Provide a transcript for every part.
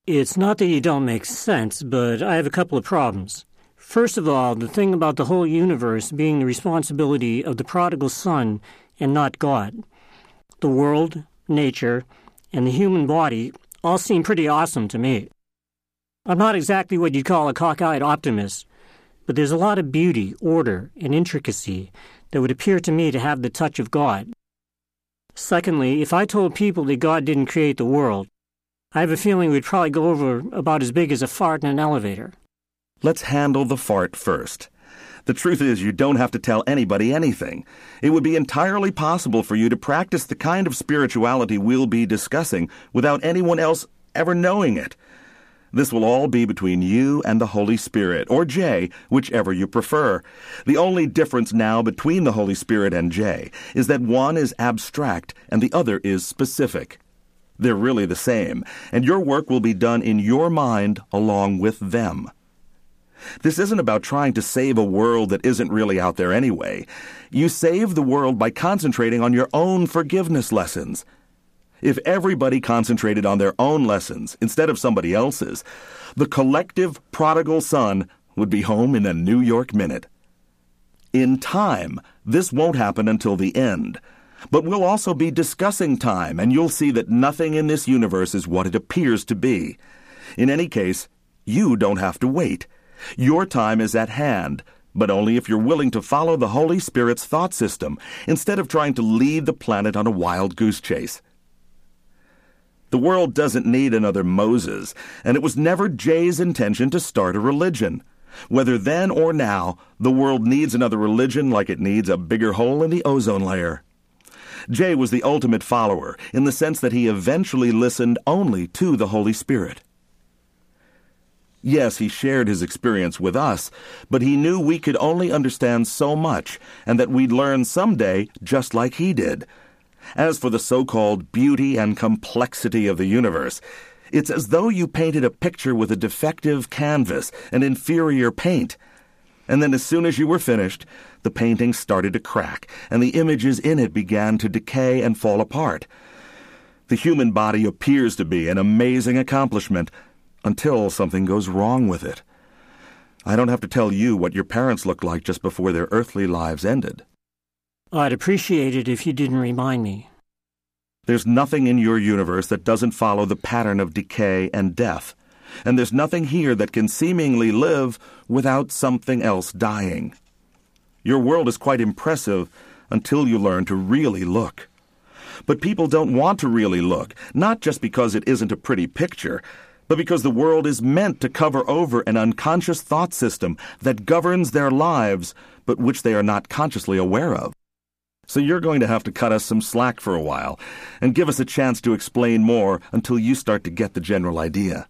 It's not that you don't make sense, but I have a couple of problems. First of all, the thing about the whole universe being the responsibility of the prodigal son and not God. The world, nature, and the human body all seem pretty awesome to me. I'm not exactly what you'd call a cockeyed optimist, but there's a lot of beauty, order, and intricacy that would appear to me to have the touch of God. Secondly, if I told people that God didn't create the world, I have a feeling we'd probably go over about as big as a fart in an elevator. Let's handle the fart first. The truth is, you don't have to tell anybody anything. It would be entirely possible for you to practice the kind of spirituality we'll be discussing without anyone else ever knowing it. This will all be between you and the Holy Spirit, or Jay, whichever you prefer. The only difference now between the Holy Spirit and Jay is that one is abstract and the other is specific. They're really the same, and your work will be done in your mind along with them. This isn't about trying to save a world that isn't really out there anyway. You save the world by concentrating on your own forgiveness lessons. If everybody concentrated on their own lessons instead of somebody else's, the collective prodigal son would be home in a New York minute. In time, this won't happen until the end. But we'll also be discussing time, and you'll see that nothing in this universe is what it appears to be. In any case, you don't have to wait. Your time is at hand, but only if you're willing to follow the Holy Spirit's thought system instead of trying to lead the planet on a wild goose chase. The world doesn't need another Moses, and it was never Jay's intention to start a religion. Whether then or now, the world needs another religion like it needs a bigger hole in the ozone layer. Jay was the ultimate follower in the sense that he eventually listened only to the Holy Spirit. Yes, he shared his experience with us, but he knew we could only understand so much and that we'd learn someday just like he did. As for the so-called beauty and complexity of the universe, it's as though you painted a picture with a defective canvas and inferior paint. And then as soon as you were finished, the painting started to crack, and the images in it began to decay and fall apart. The human body appears to be an amazing accomplishment until something goes wrong with it. I don't have to tell you what your parents looked like just before their earthly lives ended. I'd appreciate it if you didn't remind me. There's nothing in your universe that doesn't follow the pattern of decay and death, and there's nothing here that can seemingly live without something else dying. Your world is quite impressive until you learn to really look. But people don't want to really look, not just because it isn't a pretty picture, but because the world is meant to cover over an unconscious thought system that governs their lives, but which they are not consciously aware of. So you're going to have to cut us some slack for a while, and give us a chance to explain more until you start to get the general idea.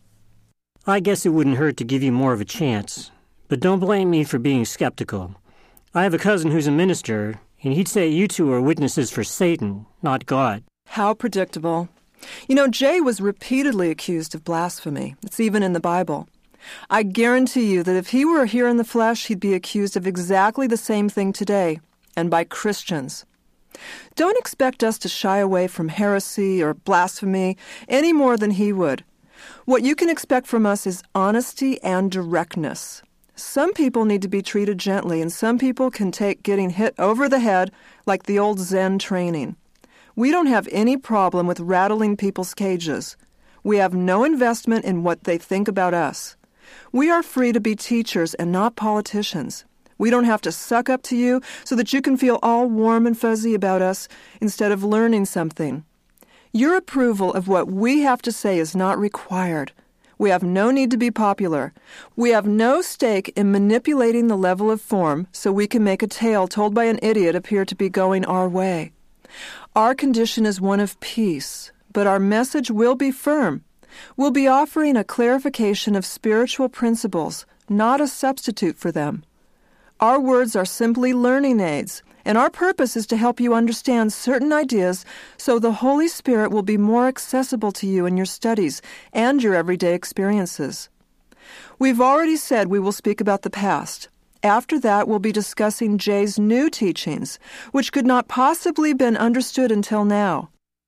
I guess it wouldn't hurt to give you more of a chance, but don't blame me for being skeptical. I have a cousin who's a minister, and he'd say you two are witnesses for Satan, not God. How predictable. You know, Jay was repeatedly accused of blasphemy. It's even in the Bible. I guarantee you that if he were here in the flesh, he'd be accused of exactly the same thing today, and by Christians. Don't expect us to shy away from heresy or blasphemy any more than he would. What you can expect from us is honesty and directness. Some people need to be treated gently, and some people can take getting hit over the head like the old Zen training. We don't have any problem with rattling people's cages. We have no investment in what they think about us. We are free to be teachers and not politicians. We don't have to suck up to you so that you can feel all warm and fuzzy about us instead of learning something. Your approval of what we have to say is not required. We have no need to be popular. We have no stake in manipulating the level of form so we can make a tale told by an idiot appear to be going our way. Our condition is one of peace, but our message will be firm. We'll be offering a clarification of spiritual principles, not a substitute for them. Our words are simply learning aids, and our purpose is to help you understand certain ideas so the Holy Spirit will be more accessible to you in your studies and your everyday experiences. We've already said we will speak about the past. After that, we'll be discussing Jay's new teachings, which could not possibly have been understood until now.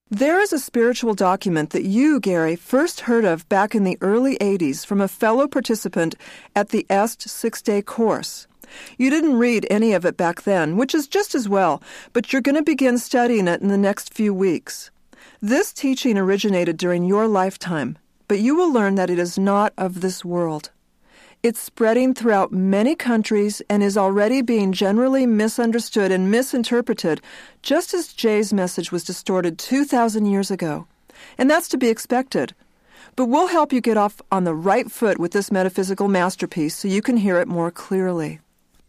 There is a spiritual document that you, Gary, first heard of back in the early 80s from a fellow participant at the EST 6-day course. You didn't read any of it back then, which is just as well, but you're going to begin studying it in the next few weeks. This teaching originated during your lifetime, but you will learn that it is not of this world. It's spreading throughout many countries and is already being generally misunderstood and misinterpreted, just as Jay's message was distorted 2,000 years ago. And that's to be expected. But we'll help you get off on the right foot with this metaphysical masterpiece so you can hear it more clearly.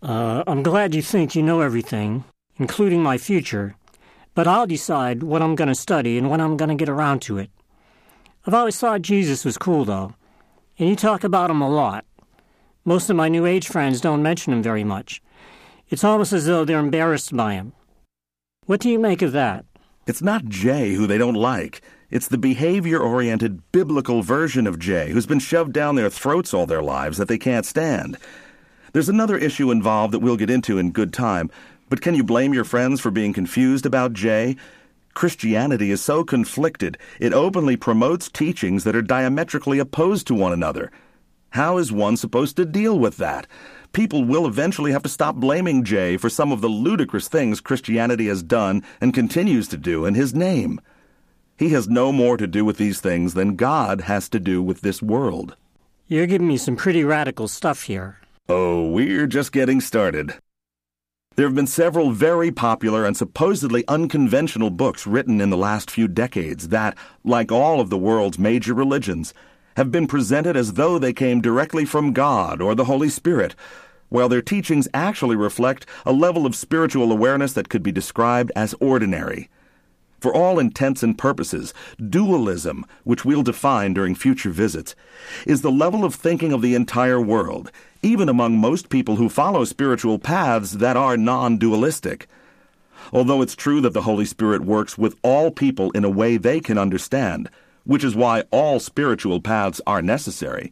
I'm glad you think you know everything, including my future, but I'll decide what I'm going to study and when I'm going to get around to it. I've always thought Jesus was cool, though, and you talk about him a lot. Most of my New Age friends don't mention him very much. It's almost as though they're embarrassed by him. What do you make of that? It's not Jay who they don't like. It's the behavior-oriented, biblical version of Jay who's been shoved down their throats all their lives that they can't stand. There's another issue involved that we'll get into in good time, but can you blame your friends for being confused about Jay? Christianity is so conflicted, it openly promotes teachings that are diametrically opposed to one another. How is one supposed to deal with that? People will eventually have to stop blaming Jay for some of the ludicrous things Christianity has done and continues to do in his name. He has no more to do with these things than God has to do with this world. You're giving me some pretty radical stuff here. Oh, we're just getting started. There have been several very popular and supposedly unconventional books written in the last few decades that, like all of the world's major religions, have been presented as though they came directly from God or the Holy Spirit, while their teachings actually reflect a level of spiritual awareness that could be described as ordinary. For all intents and purposes, dualism, which we'll define during future visits, is the level of thinking of the entire world, even among most people who follow spiritual paths that are non-dualistic. Although it's true that the Holy Spirit works with all people in a way they can understand, which is why all spiritual paths are necessary.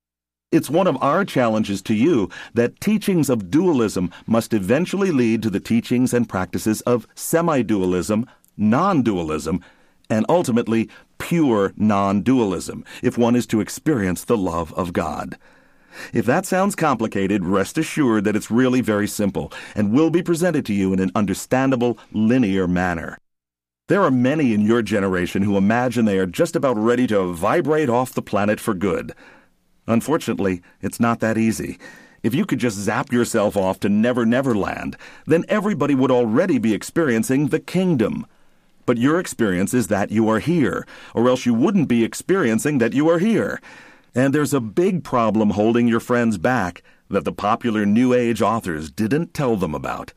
It's one of our challenges to you that teachings of dualism must eventually lead to the teachings and practices of semi-dualism, non-dualism, and ultimately pure non-dualism, if one is to experience the love of God. If that sounds complicated, rest assured that it's really very simple and will be presented to you in an understandable, linear manner. There are many in your generation who imagine they are just about ready to vibrate off the planet for good. Unfortunately, it's not that easy. If you could just zap yourself off to Never Never Land, then everybody would already be experiencing the kingdom. But your experience is that you are here, or else you wouldn't be experiencing that you are here. And there's a big problem holding your friends back that the popular New Age authors didn't tell them about.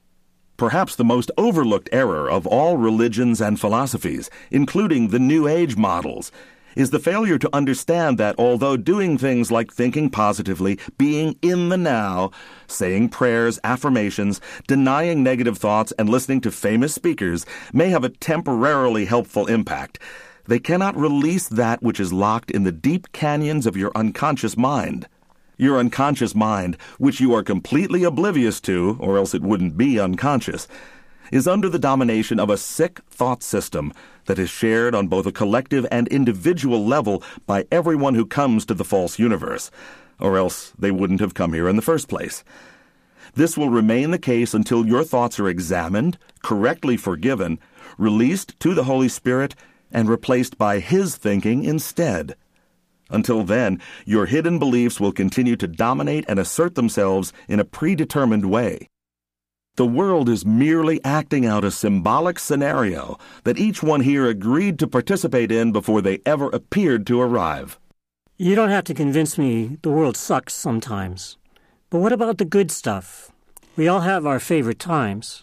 Perhaps the most overlooked error of all religions and philosophies, including the New Age models, is the failure to understand that although doing things like thinking positively, being in the now, saying prayers, affirmations, denying negative thoughts, and listening to famous speakers may have a temporarily helpful impact, they cannot release that which is locked in the deep canyons of your unconscious mind. Your unconscious mind, which you are completely oblivious to, or else it wouldn't be unconscious, is under the domination of a sick thought system that is shared on both a collective and individual level by everyone who comes to the false universe, or else they wouldn't have come here in the first place. This will remain the case until your thoughts are examined, correctly forgiven, released to the Holy Spirit, and replaced by His thinking instead. Until then, your hidden beliefs will continue to dominate and assert themselves in a predetermined way. The world is merely acting out a symbolic scenario that each one here agreed to participate in before they ever appeared to arrive. You don't have to convince me the world sucks sometimes. But what about the good stuff? We all have our favorite times.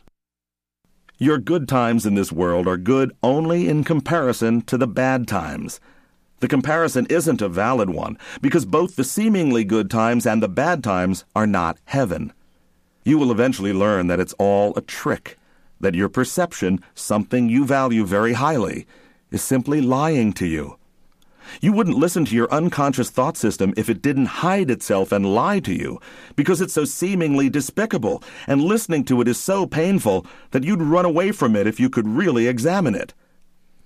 Your good times in this world are good only in comparison to the bad times. The comparison isn't a valid one, because both the seemingly good times and the bad times are not heaven. You will eventually learn that it's all a trick, that your perception, something you value very highly, is simply lying to you. You wouldn't listen to your unconscious thought system if it didn't hide itself and lie to you, because it's so seemingly despicable, and listening to it is so painful that you'd run away from it if you could really examine it.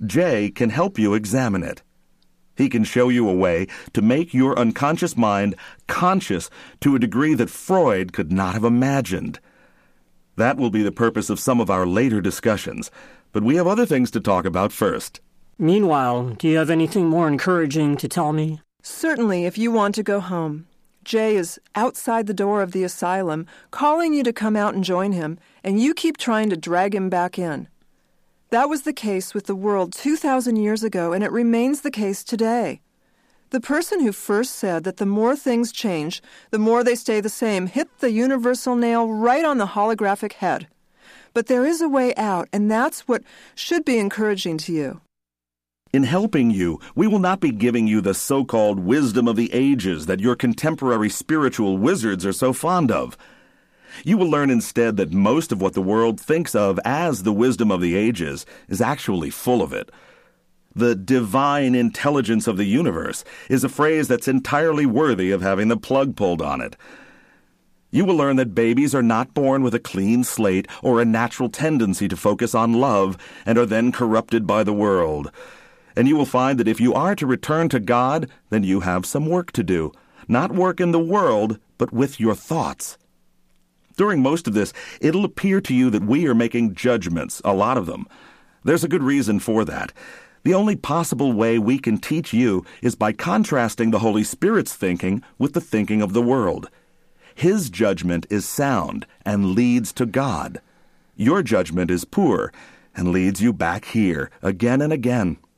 Jay can help you examine it. He can show you a way to make your unconscious mind conscious to a degree that Freud could not have imagined. That will be the purpose of some of our later discussions, but we have other things to talk about first. Meanwhile, do you have anything more encouraging to tell me? Certainly, if you want to go home. Jay is outside the door of the asylum, calling you to come out and join him, and you keep trying to drag him back in. That was the case with the world 2,000 years ago, and it remains the case today. The person who first said that the more things change, the more they stay the same, hit the universal nail right on the holographic head. But there is a way out, and that's what should be encouraging to you. In helping you, we will not be giving you the so-called wisdom of the ages that your contemporary spiritual wizards are so fond of. You will learn instead that most of what the world thinks of as the wisdom of the ages is actually full of it. The divine intelligence of the universe is a phrase that's entirely worthy of having the plug pulled on it. You will learn that babies are not born with a clean slate or a natural tendency to focus on love and are then corrupted by the world. And you will find that if you are to return to God, then you have some work to do. Not work in the world, but with your thoughts. During most of this, it'll appear to you that we are making judgments, a lot of them. There's a good reason for that. The only possible way we can teach you is by contrasting the Holy Spirit's thinking with the thinking of the world. His judgment is sound and leads to God. Your judgment is poor and leads you back here again and again.